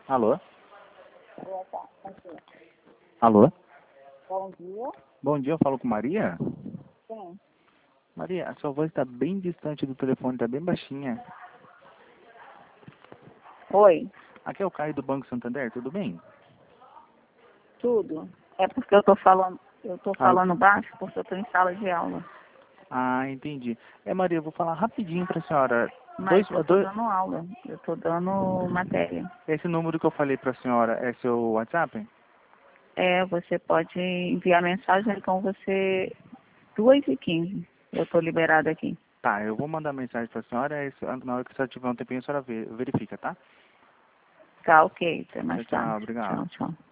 Alô? Boa tarde. Alô? Bom dia. Bom dia, eu falo com Maria? Sim. Maria, a sua voz está bem distante do telefone, está bem baixinha. Oi, Aqui é o Caio do Banco Santander, tudo bem? tudo. É porque eu tô falando Ah, baixo porque eu tô em sala de aula. entendi. Maria, eu vou falar rapidinho para a senhora. Mas eu tô dando aula, eu tô dando matéria. Esse número que eu falei para a senhora é seu WhatsApp? Você pode enviar mensagem, então 2h15. Eu tô liberada aqui. Tá, eu vou mandar mensagem para a senhora, na hora que a senhora tiver um tempinho, a senhora verifica, tá? Tá, ok. Até mais Tchau, tchau, tarde. obrigado. Tchau, tchau.